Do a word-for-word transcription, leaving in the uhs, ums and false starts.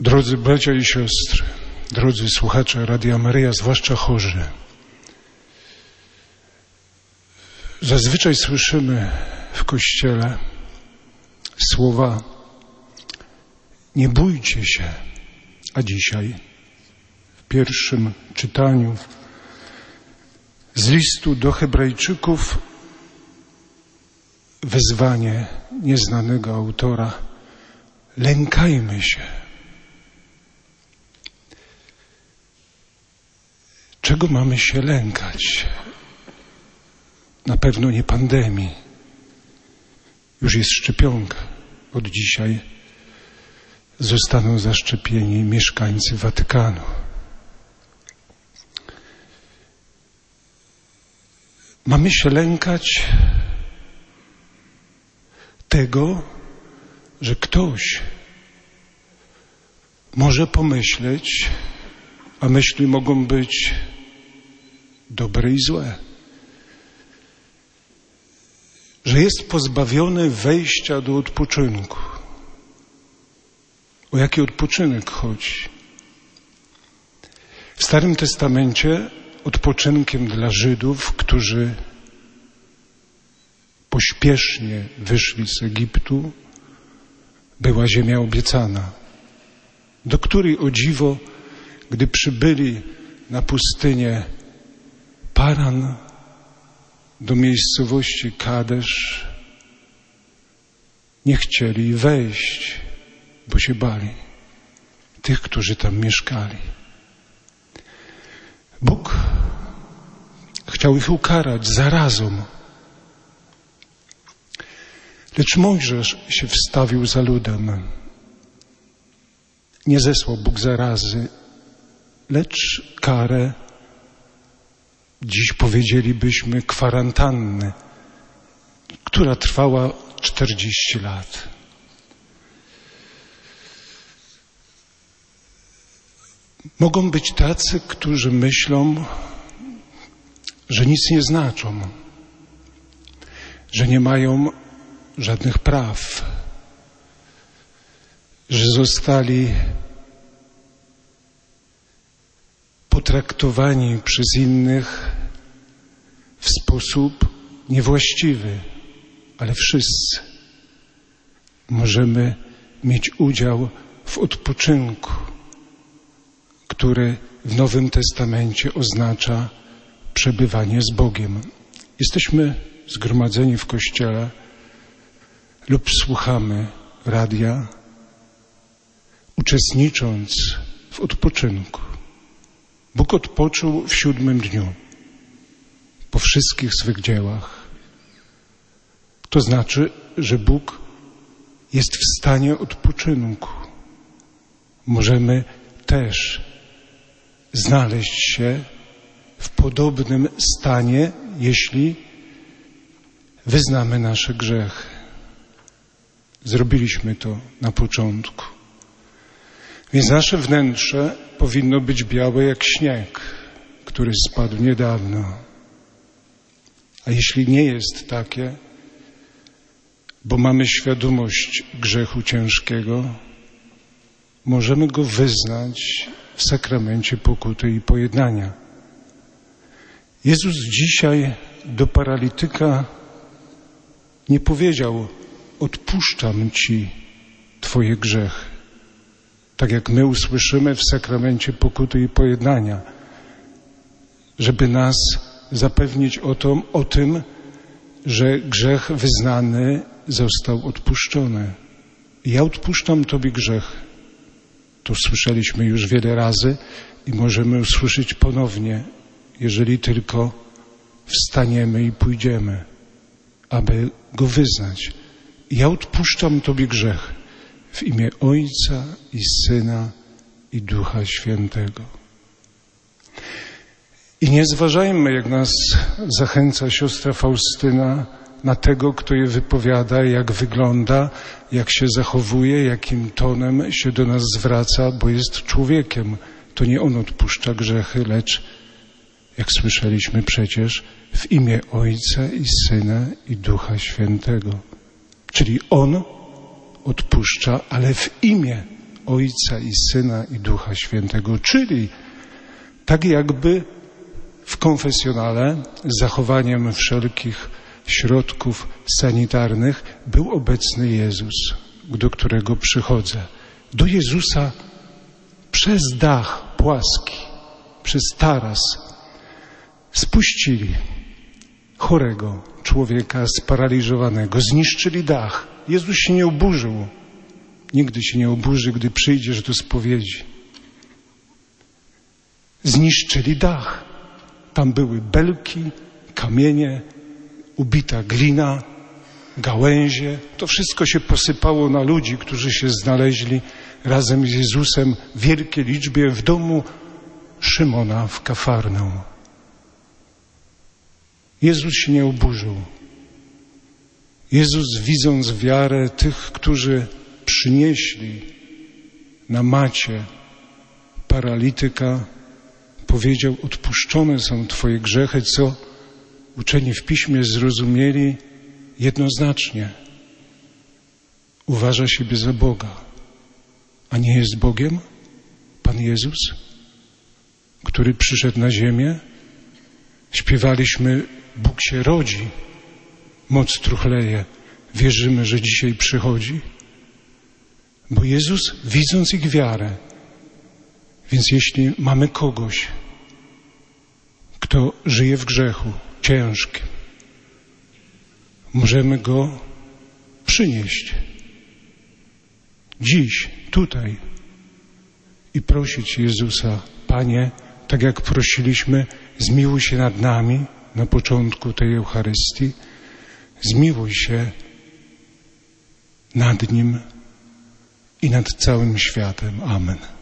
Drodzy bracia i siostry, drodzy słuchacze Radia Maryja, zwłaszcza chorzy, zazwyczaj słyszymy w Kościele słowa nie bójcie się, a dzisiaj w pierwszym czytaniu z listu do Hebrajczyków wezwanie nieznanego autora: lękajmy się. Czego mamy się lękać? Na pewno nie pandemii. Już jest szczepionka. Od dzisiaj zostaną zaszczepieni mieszkańcy Watykanu. Mamy się lękać tego, że ktoś może pomyśleć, a myśli mogą być dobre i złe, że jest pozbawiony wejścia do odpoczynku. O jaki odpoczynek chodzi? W Starym Testamencie odpoczynkiem dla Żydów, którzy pośpiesznie wyszli z Egiptu, była ziemia obiecana, do której, o dziwo, gdy przybyli na pustynię Paran, do miejscowości Kadesz, nie chcieli wejść, bo się bali tych, którzy tam mieszkali. Bóg chciał ich ukarać zarazą, lecz Mojżesz się wstawił za ludem. Nie zesłał Bóg zarazy, lecz karę, dziś powiedzielibyśmy kwarantanny, która trwała czterdzieści lat. Mogą być tacy, którzy myślą, że nic nie znaczą, że nie mają żadnych praw, że zostali potraktowani przez innych w sposób niewłaściwy, ale wszyscy możemy mieć udział w odpoczynku, który w Nowym Testamencie oznacza przebywanie z Bogiem. Jesteśmy zgromadzeni w Kościele lub słuchamy radia, uczestnicząc w odpoczynku. Bóg odpoczął w siódmym dniu po wszystkich swych dziełach. To znaczy, że Bóg jest w stanie odpoczynku. Możemy też znaleźć się w podobnym stanie, jeśli wyznamy nasze grzechy. Zrobiliśmy to na początku. Więc nasze wnętrze powinno być białe jak śnieg, który spadł niedawno. A jeśli nie jest takie, bo mamy świadomość grzechu ciężkiego, możemy go wyznać w sakramencie pokuty i pojednania. Jezus dzisiaj do paralityka nie powiedział: odpuszczam ci twoje grzechy. Tak jak my usłyszymy w sakramencie pokuty i pojednania, żeby nas zapewnić o, to, o tym, że grzech wyznany został odpuszczony. Ja odpuszczam tobie grzech. To słyszeliśmy już wiele razy i możemy usłyszeć ponownie, jeżeli tylko wstaniemy i pójdziemy, aby go wyznać. Ja odpuszczam tobie grzech w imię Ojca i Syna i Ducha Świętego. I nie zważajmy, jak nas zachęca siostra Faustyna, na tego, kto je wypowiada, jak wygląda, jak się zachowuje, jakim tonem się do nas zwraca, bo jest człowiekiem. To nie on odpuszcza grzechy, lecz, jak słyszeliśmy przecież, w imię Ojca i Syna i Ducha Świętego. Czyli on odpuszcza, ale w imię Ojca i Syna i Ducha Świętego, czyli tak jakby w konfesjonale z zachowaniem wszelkich środków sanitarnych był obecny Jezus, do którego przychodzę. Do Jezusa przez dach płaski, przez taras spuścili chorego człowieka sparaliżowanego, zniszczyli dach. Jezus się nie oburzył. Nigdy się nie oburzy, gdy przyjdziesz do spowiedzi. Zniszczyli dach. Tam były belki, kamienie, ubita glina, gałęzie. To wszystko się posypało na ludzi, którzy się znaleźli razem z Jezusem w wielkiej liczbie w domu Szymona w Kafarnaum. Jezus się nie oburzył. Jezus, widząc wiarę tych, którzy przynieśli na macie paralityka, powiedział: odpuszczone są Twoje grzechy, co uczeni w Piśmie zrozumieli jednoznacznie. Uważa siebie za Boga, a nie jest Bogiem Pan Jezus, który przyszedł na ziemię. Śpiewaliśmy: Bóg się rodzi, moc truchleje. Wierzymy, że dzisiaj przychodzi, bo Jezus, widząc ich wiarę, więc jeśli mamy kogoś, kto żyje w grzechu ciężkim, możemy go przynieść dziś, tutaj i prosić Jezusa: Panie, tak jak prosiliśmy, zmiłuj się nad nami na początku tej Eucharystii, zmiłuj się nad Nim i nad całym światem. Amen.